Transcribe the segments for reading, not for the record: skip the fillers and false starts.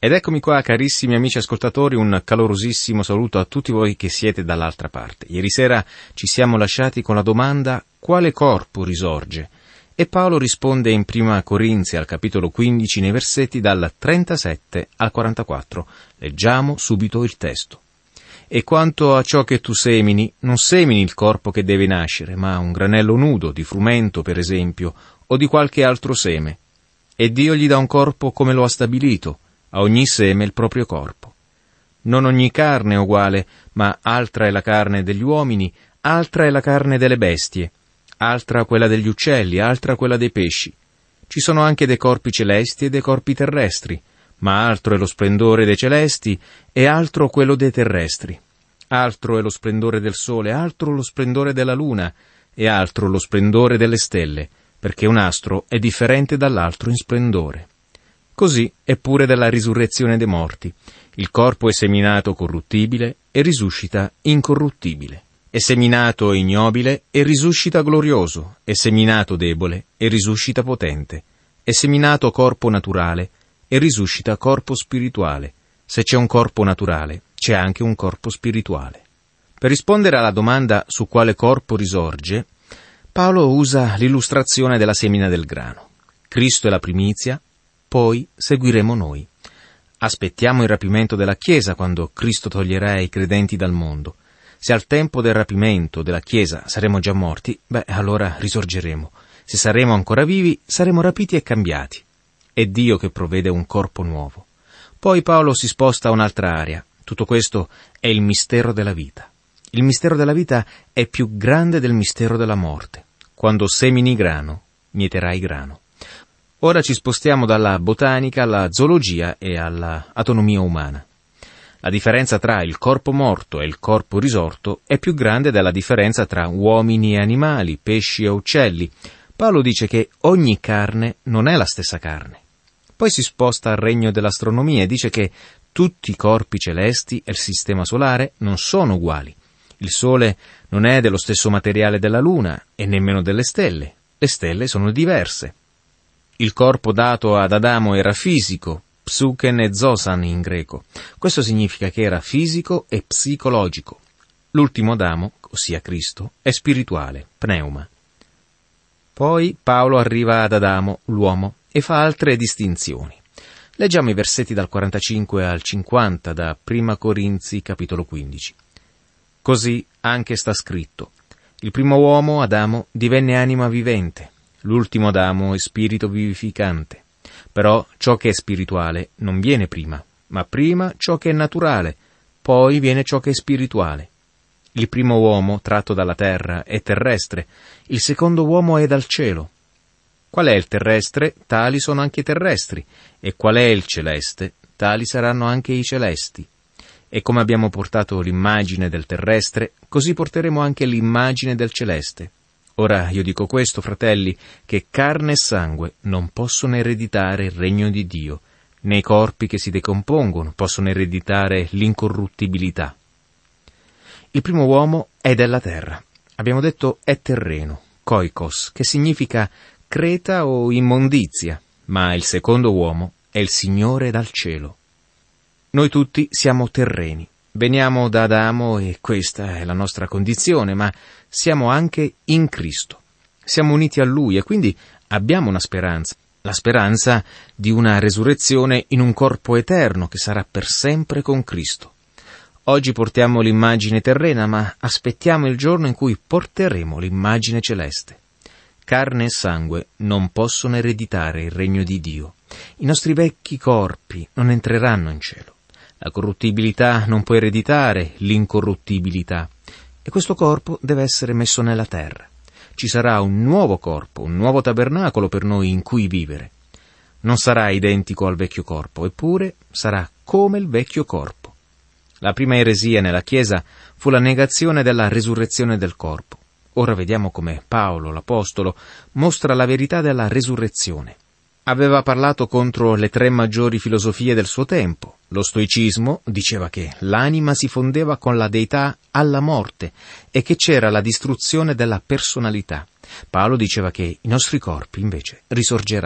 Ed eccomi qua, carissimi amici ascoltatori, un calorosissimo saluto a tutti voi che siete dall'altra parte. Ieri sera ci siamo lasciati con la domanda: quale corpo risorge? E Paolo risponde in Prima Corinzi, al capitolo 15, nei versetti dal 37 al 44. Leggiamo subito il testo. E quanto a ciò che tu semini, non semini il corpo che deve nascere, ma un granello nudo, di frumento per esempio, o di qualche altro seme. E Dio gli dà un corpo come lo ha stabilito, a ogni seme il proprio corpo. Non ogni carne è uguale, ma altra è la carne degli uomini, altra è la carne delle bestie, altra quella degli uccelli, altra quella dei pesci. Ci sono anche dei corpi celesti e dei corpi terrestri, ma altro è lo splendore dei celesti e altro quello dei terrestri. Altro è lo splendore del sole, altro lo splendore della luna e altro lo splendore delle stelle, perché un astro è differente dall'altro in splendore. Così è pure della risurrezione dei morti. Il corpo è seminato corruttibile e risuscita incorruttibile. È seminato ignobile e risuscita glorioso. È seminato debole e risuscita potente. È seminato corpo naturale e risuscita corpo spirituale. Se c'è un corpo naturale, c'è anche un corpo spirituale. Per rispondere alla domanda su quale corpo risorge, Paolo usa l'illustrazione della semina del grano. Cristo è la primizia, poi seguiremo noi. Aspettiamo il rapimento della Chiesa quando Cristo toglierà i credenti dal mondo. Se al tempo del rapimento della Chiesa saremo già morti, allora risorgeremo. Se saremo ancora vivi, saremo rapiti e cambiati. È Dio che provvede un corpo nuovo. Poi Paolo si sposta a un'altra area. Tutto questo è il mistero della vita. Il mistero della vita è più grande del mistero della morte. Quando semini grano, mieterai grano. Ora ci spostiamo dalla botanica alla zoologia e alla anatomia umana. La differenza tra il corpo morto e il corpo risorto è più grande della differenza tra uomini e animali, pesci e uccelli. Paolo dice che ogni carne non è la stessa carne. Poi si sposta al regno dell'astronomia e dice che tutti i corpi celesti e il sistema solare non sono uguali. Il Sole non è dello stesso materiale della Luna e nemmeno delle stelle. Le stelle sono diverse. Il corpo dato ad Adamo era fisico, psuchen e zosan in greco. Questo significa che era fisico e psicologico. L'ultimo Adamo, ossia Cristo, è spirituale, pneuma. Poi Paolo arriva ad Adamo, l'uomo, e fa altre distinzioni. Leggiamo i versetti dal 45 al 50 da Prima Corinzi, capitolo 15. Così anche sta scritto: il primo uomo, Adamo, divenne anima vivente. L'ultimo Adamo è spirito vivificante. Però ciò che è spirituale non viene prima, ma prima ciò che è naturale, poi viene ciò che è spirituale. Il primo uomo, tratto dalla terra, è terrestre, il secondo uomo è dal cielo. Qual è il terrestre? Tali sono anche i terrestri, e qual è il celeste? Tali saranno anche i celesti. E come abbiamo portato l'immagine del terrestre, così porteremo anche l'immagine del celeste. Ora io dico questo, fratelli, che carne e sangue non possono ereditare il regno di Dio, né i corpi che si decompongono possono ereditare l'incorruttibilità. Il primo uomo è della terra. Abbiamo detto è terreno, koikos, che significa creta o immondizia, ma il secondo uomo è il Signore dal cielo. Noi tutti siamo terreni. Veniamo da Adamo e questa è la nostra condizione, ma siamo anche in Cristo. Siamo uniti a Lui e quindi abbiamo una speranza, la speranza di una resurrezione in un corpo eterno che sarà per sempre con Cristo. Oggi portiamo l'immagine terrena, ma aspettiamo il giorno in cui porteremo l'immagine celeste. Carne e sangue non possono ereditare il regno di Dio. I nostri vecchi corpi non entreranno in cielo. La corruttibilità non può ereditare l'incorruttibilità, e questo corpo deve essere messo nella terra. Ci sarà un nuovo corpo, un nuovo tabernacolo per noi in cui vivere. Non sarà identico al vecchio corpo, eppure sarà come il vecchio corpo. La prima eresia nella Chiesa fu la negazione della resurrezione del corpo. Ora vediamo come Paolo, l'Apostolo, mostra la verità della resurrezione. Aveva parlato contro le 3 maggiori filosofie del suo tempo. Lo stoicismo diceva che l'anima si fondeva con la deità alla morte e che c'era la distruzione della personalità. Paolo diceva che i nostri corpi invece risorgeranno.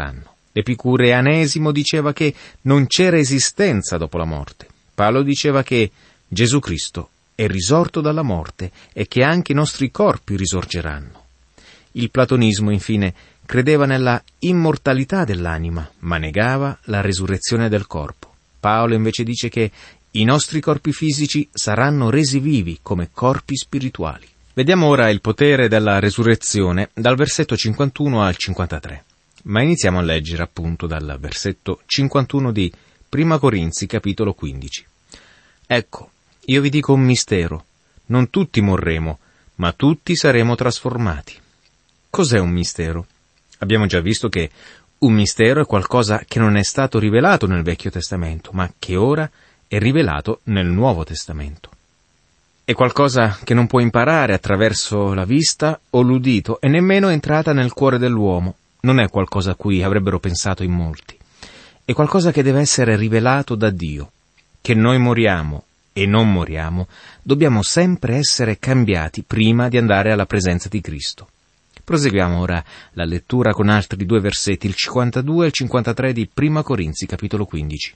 L'epicureanesimo diceva che non c'era esistenza dopo la morte. Paolo diceva che Gesù Cristo è risorto dalla morte e che anche i nostri corpi risorgeranno. Il platonismo, infine, credeva nella immortalità dell'anima, ma negava la resurrezione del corpo. Paolo invece dice che i nostri corpi fisici saranno resi vivi come corpi spirituali. Vediamo ora il potere della resurrezione dal versetto 51 al 53. Ma iniziamo a leggere appunto dal versetto 51 di Prima Corinzi, capitolo 15. Ecco, io vi dico un mistero. Non tutti morremo, ma tutti saremo trasformati. Cos'è un mistero? Abbiamo già visto che un mistero è qualcosa che non è stato rivelato nel Vecchio Testamento, ma che ora è rivelato nel Nuovo Testamento. È qualcosa che non può imparare attraverso la vista o l'udito e nemmeno è entrata nel cuore dell'uomo. Non è qualcosa a cui avrebbero pensato in molti. È qualcosa che deve essere rivelato da Dio. Che noi moriamo e non moriamo, dobbiamo sempre essere cambiati prima di andare alla presenza di Cristo. Proseguiamo ora la lettura con altri 2 versetti, il 52 e il 53 di Prima Corinzi, capitolo 15.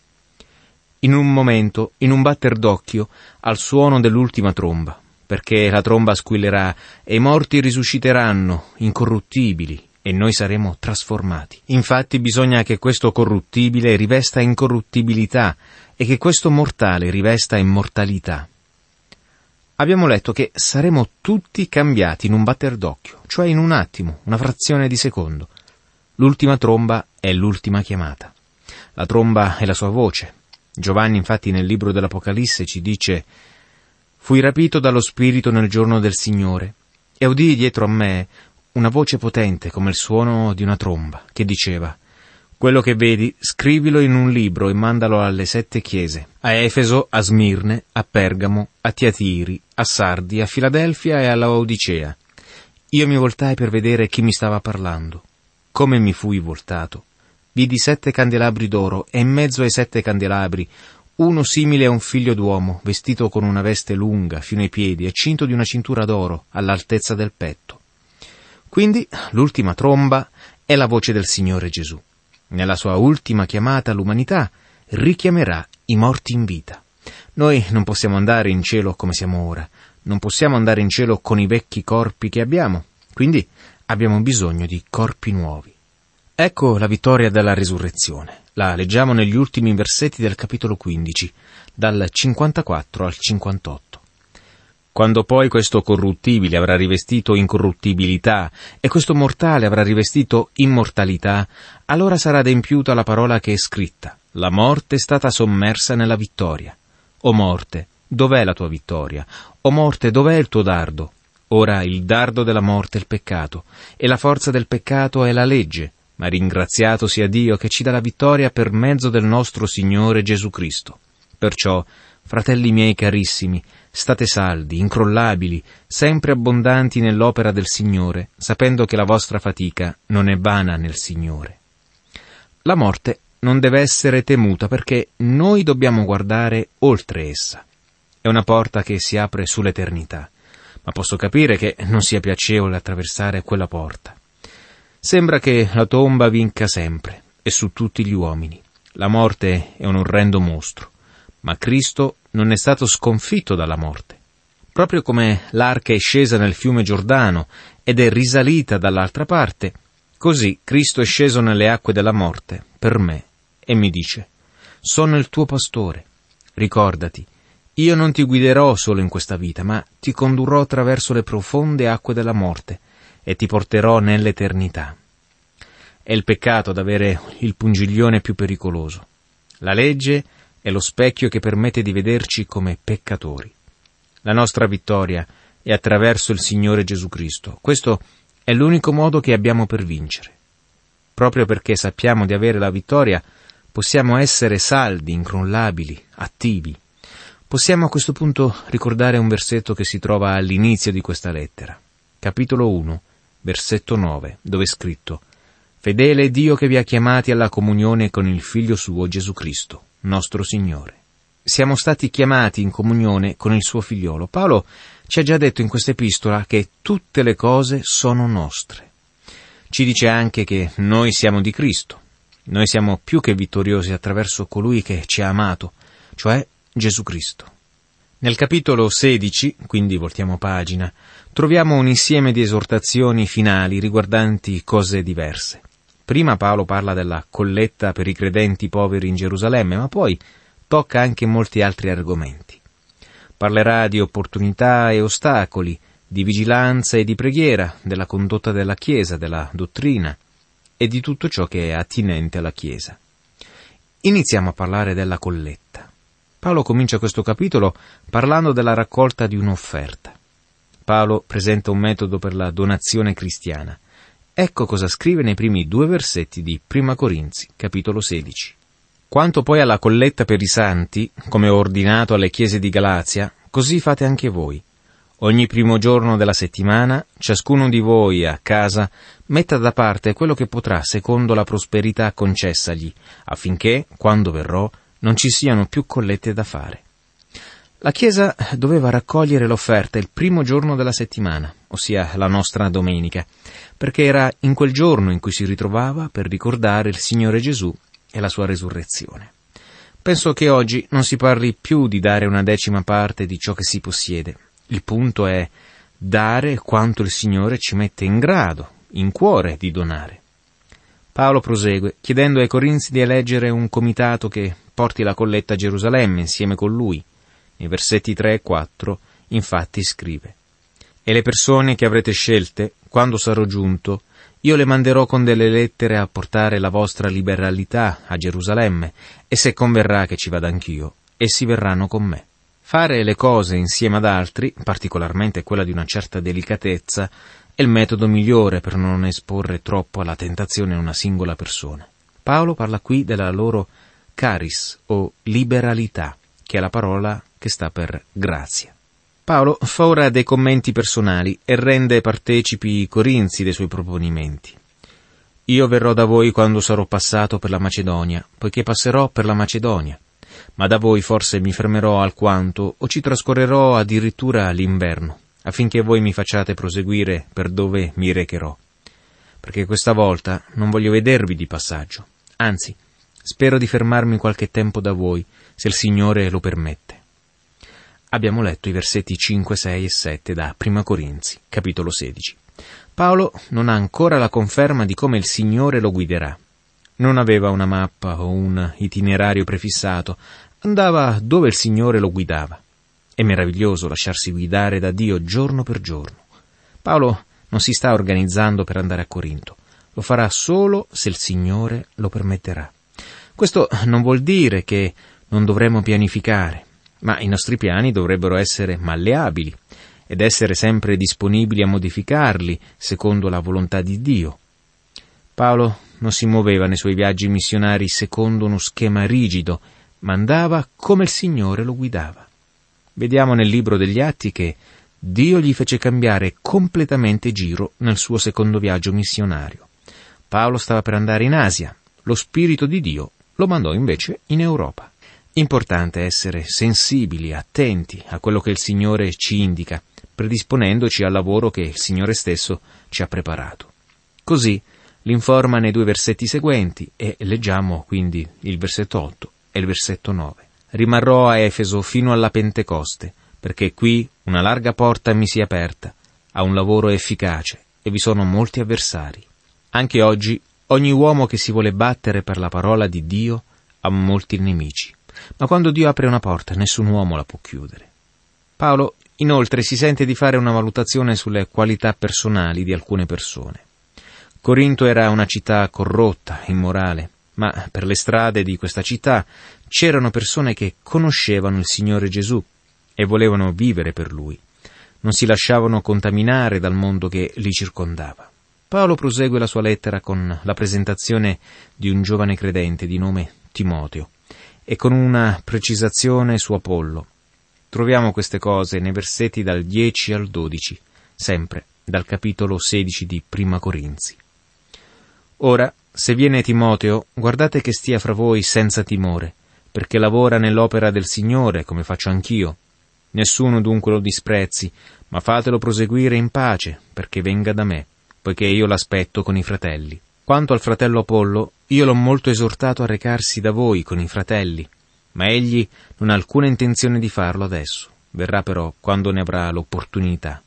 In un momento, in un batter d'occhio, al suono dell'ultima tromba, perché la tromba squillerà e i morti risusciteranno, incorruttibili, e noi saremo trasformati. Infatti bisogna che questo corruttibile rivesta incorruttibilità e che questo mortale rivesta immortalità. Abbiamo letto che saremo tutti cambiati in un batter d'occhio, cioè in un attimo, una frazione di secondo. L'ultima tromba è l'ultima chiamata. La tromba è la sua voce. Giovanni infatti nel libro dell'Apocalisse ci dice: «Fui rapito dallo Spirito nel giorno del Signore, e udii dietro a me una voce potente come il suono di una tromba, che diceva: quello che vedi, scrivilo in un libro e mandalo alle 7 chiese, a Efeso, a Smirne, a Pergamo, a Tiatiri, a Sardi, a Filadelfia e alla Odicea». Io mi voltai per vedere chi mi stava parlando. Come mi fui voltato, vidi 7 candelabri d'oro e in mezzo ai 7 candelabri uno simile a un figlio d'uomo, vestito con una veste lunga fino ai piedi e cinto di una cintura d'oro all'altezza del petto. Quindi l'ultima tromba è la voce del Signore Gesù. Nella sua ultima chiamata all'umanità richiamerà i morti in vita. Noi non possiamo andare in cielo come siamo ora, non possiamo andare in cielo con i vecchi corpi che abbiamo, quindi abbiamo bisogno di corpi nuovi. Ecco la vittoria della risurrezione. La leggiamo negli ultimi versetti del capitolo 15, dal 54 al 58. Quando poi questo corruttibile avrà rivestito incorruttibilità e questo mortale avrà rivestito immortalità, allora sarà adempiuta la parola che è scritta: la morte è stata sommersa nella vittoria. O morte, dov'è la tua vittoria? O morte, dov'è il tuo dardo? Ora il dardo della morte è il peccato, e la forza del peccato è la legge, ma ringraziato sia Dio che ci dà la vittoria per mezzo del nostro Signore Gesù Cristo. Perciò, fratelli miei carissimi, state saldi, incrollabili, sempre abbondanti nell'opera del Signore, sapendo che la vostra fatica non è vana nel Signore. La morte non deve essere temuta perché noi dobbiamo guardare oltre essa. È una porta che si apre sull'eternità, ma posso capire che non sia piacevole attraversare quella porta. Sembra che la tomba vinca sempre, e su tutti gli uomini. La morte è un orrendo mostro, ma Cristo non è stato sconfitto dalla morte. Proprio come l'arca è scesa nel fiume Giordano ed è risalita dall'altra parte, così Cristo è sceso nelle acque della morte per me e mi dice: sono il tuo pastore. Ricordati, io non ti guiderò solo in questa vita, ma ti condurrò attraverso le profonde acque della morte e ti porterò nell'eternità. È il peccato ad avere il pungiglione più pericoloso. La legge è lo specchio che permette di vederci come peccatori. La nostra vittoria è attraverso il Signore Gesù Cristo. Questo è l'unico modo che abbiamo per vincere. Proprio perché sappiamo di avere la vittoria, possiamo essere saldi, incrollabili, attivi. Possiamo a questo punto ricordare un versetto che si trova all'inizio di questa lettera, capitolo 1, versetto 9, dove è scritto: «Fedele è Dio che vi ha chiamati alla comunione con il Figlio suo Gesù Cristo, nostro Signore». Siamo stati chiamati in comunione con il suo figliolo. Paolo ci ha già detto in questa epistola che tutte le cose sono nostre. Ci dice anche che noi siamo di Cristo. Noi siamo più che vittoriosi attraverso colui che ci ha amato, cioè Gesù Cristo. Nel capitolo 16, quindi voltiamo pagina, troviamo un insieme di esortazioni finali riguardanti cose diverse. Prima Paolo parla della colletta per i credenti poveri in Gerusalemme, ma poi tocca anche molti altri argomenti. Parlerà di opportunità e ostacoli, di vigilanza e di preghiera, della condotta della Chiesa, della dottrina e di tutto ciò che è attinente alla Chiesa. Iniziamo a parlare della colletta. Paolo comincia questo capitolo parlando della raccolta di un'offerta. Paolo presenta un metodo per la donazione cristiana. Ecco cosa scrive nei primi 2 versetti di Prima Corinzi, capitolo 16. Quanto poi alla colletta per i santi, come ho ordinato alle chiese di Galazia, così fate anche voi. Ogni primo giorno della settimana, ciascuno di voi a casa metta da parte quello che potrà secondo la prosperità concessagli, affinché, quando verrò, non ci siano più collette da fare. La Chiesa doveva raccogliere l'offerta il primo giorno della settimana, ossia la nostra domenica, perché era in quel giorno in cui si ritrovava per ricordare il Signore Gesù e la sua resurrezione. Penso che oggi non si parli più di dare una decima parte di ciò che si possiede. Il punto è dare quanto il Signore ci mette in grado, in cuore di donare. Paolo prosegue, chiedendo ai Corinzi di eleggere un comitato che porti la colletta a Gerusalemme insieme con lui. Nei versetti 3 e 4, infatti, scrive: «E le persone che avrete scelte, quando sarò giunto, io le manderò con delle lettere a portare la vostra liberalità a Gerusalemme, e se converrà che ci vada anch'io, essi verranno con me». Fare le cose insieme ad altri, particolarmente quella di una certa delicatezza, è il metodo migliore per non esporre troppo alla tentazione una singola persona. Paolo parla qui della loro charis o liberalità, che è la parola che sta per grazia. Paolo fa ora dei commenti personali e rende partecipi i Corinzi dei suoi proponimenti. «Io verrò da voi quando sarò passato per la Macedonia, poiché passerò per la Macedonia. Ma da voi forse mi fermerò alquanto o ci trascorrerò addirittura l'inverno, affinché voi mi facciate proseguire per dove mi recherò. Perché questa volta non voglio vedervi di passaggio, anzi, spero di fermarmi qualche tempo da voi, se il Signore lo permette». Abbiamo letto i versetti 5, 6 e 7 da Prima Corinzi, capitolo 16. Paolo non ha ancora la conferma di come il Signore lo guiderà. Non aveva una mappa o un itinerario prefissato, andava dove il Signore lo guidava. È meraviglioso lasciarsi guidare da Dio giorno per giorno. Paolo non si sta organizzando per andare a Corinto, lo farà solo se il Signore lo permetterà. Questo non vuol dire che non dovremmo pianificare, ma i nostri piani dovrebbero essere malleabili ed essere sempre disponibili a modificarli secondo la volontà di Dio. Paolo non si muoveva nei suoi viaggi missionari secondo uno schema rigido, ma andava come il Signore lo guidava. Vediamo nel libro degli Atti che Dio gli fece cambiare completamente giro nel suo secondo viaggio missionario. Paolo stava per andare in Asia, lo Spirito di Dio lo mandò invece in Europa. Importante essere sensibili, attenti a quello che il Signore ci indica, predisponendoci al lavoro che il Signore stesso ci ha preparato. Così l'informa nei 2 versetti seguenti e leggiamo quindi il versetto 8 e il versetto 9. «Rimarrò a Efeso fino alla Pentecoste, perché qui una larga porta mi si è aperta, a un lavoro efficace, e vi sono molti avversari. Anche oggi ogni uomo che si vuole battere per la parola di Dio ha molti nemici, ma quando Dio apre una porta nessun uomo la può chiudere». Paolo inoltre si sente di fare una valutazione sulle qualità personali di alcune persone. Corinto era una città corrotta, immorale, ma per le strade di questa città c'erano persone che conoscevano il Signore Gesù e volevano vivere per Lui. Non si lasciavano contaminare dal mondo che li circondava. Paolo prosegue la sua lettera con la presentazione di un giovane credente di nome Timoteo e con una precisazione su Apollo. Troviamo queste cose nei versetti dal 10 al 12, sempre dal capitolo 16 di Prima Corinzi. «Ora, se viene Timoteo, guardate che stia fra voi senza timore, perché lavora nell'opera del Signore, come faccio anch'io. Nessuno dunque lo disprezzi, ma fatelo proseguire in pace, perché venga da me, poiché io l'aspetto con i fratelli. Quanto al fratello Apollo, io l'ho molto esortato a recarsi da voi con i fratelli, ma egli non ha alcuna intenzione di farlo adesso. Verrà però quando ne avrà l'opportunità.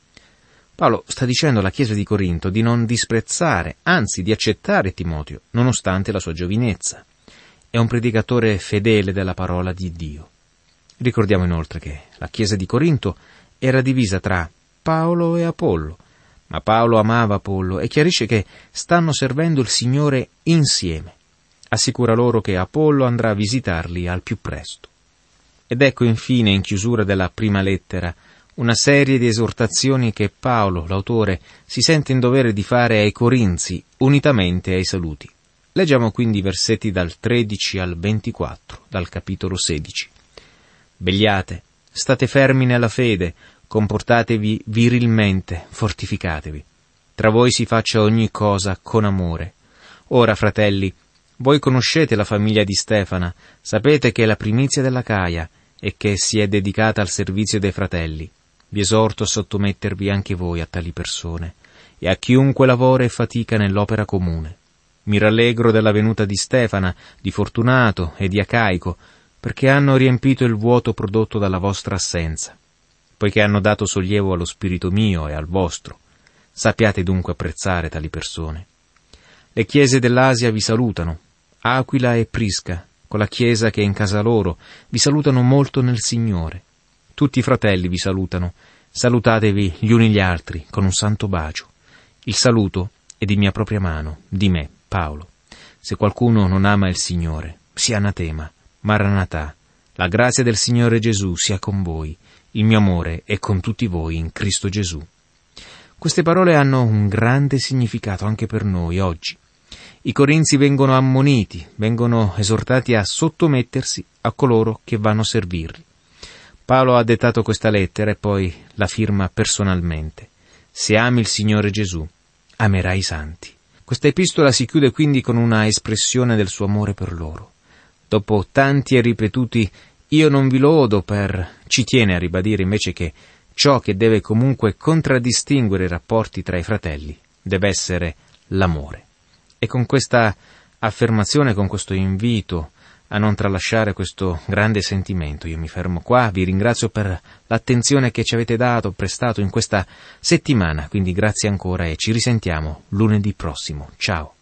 Paolo sta dicendo alla Chiesa di Corinto di non disprezzare, anzi di accettare Timoteo, nonostante la sua giovinezza. È un predicatore fedele della parola di Dio. Ricordiamo inoltre che la Chiesa di Corinto era divisa tra Paolo e Apollo, ma Paolo amava Apollo e chiarisce che stanno servendo il Signore insieme. Assicura loro che Apollo andrà a visitarli al più presto. Ed ecco infine, in chiusura della prima lettera, una serie di esortazioni che Paolo, l'autore, si sente in dovere di fare ai Corinzi, unitamente ai saluti. Leggiamo quindi i versetti dal 13 al 24, dal capitolo 16. Vegliate, state fermi nella fede, comportatevi virilmente, fortificatevi. Tra voi si faccia ogni cosa con amore. Ora, fratelli, voi conoscete la famiglia di Stefana, sapete che è la primizia della Caia e che si è dedicata al servizio dei fratelli. Vi esorto a sottomettervi anche voi a tali persone e a chiunque lavora e fatica nell'opera comune. Mi rallegro della venuta di Stefana, di Fortunato e di Acaico, perché hanno riempito il vuoto prodotto dalla vostra assenza, poiché hanno dato sollievo allo spirito mio e al vostro. Sappiate dunque apprezzare tali persone. Le chiese dell'Asia vi salutano. Aquila e Prisca, con la chiesa che è in casa loro, vi salutano molto nel Signore. Tutti i fratelli vi salutano. Salutatevi gli uni gli altri con un santo bacio. Il saluto è di mia propria mano, di me, Paolo. Se qualcuno non ama il Signore, sia anatema. Maranatà. La grazia del Signore Gesù sia con voi. Il mio amore è con tutti voi in Cristo Gesù. Queste parole hanno un grande significato anche per noi oggi. I Corinzi vengono ammoniti, vengono esortati a sottomettersi a coloro che vanno a servirli. Paolo ha dettato questa lettera e poi la firma personalmente. Se ami il Signore Gesù, amerai i santi. Questa epistola si chiude quindi con una espressione del suo amore per loro. Dopo tanti e ripetuti «io non vi lodo per», ci tiene a ribadire invece che ciò che deve comunque contraddistinguere i rapporti tra i fratelli deve essere l'amore. E con questa affermazione, con questo invito a non tralasciare questo grande sentimento, io mi fermo qua, vi ringrazio per l'attenzione che ci avete prestato in questa settimana, quindi grazie ancora e ci risentiamo lunedì prossimo. Ciao!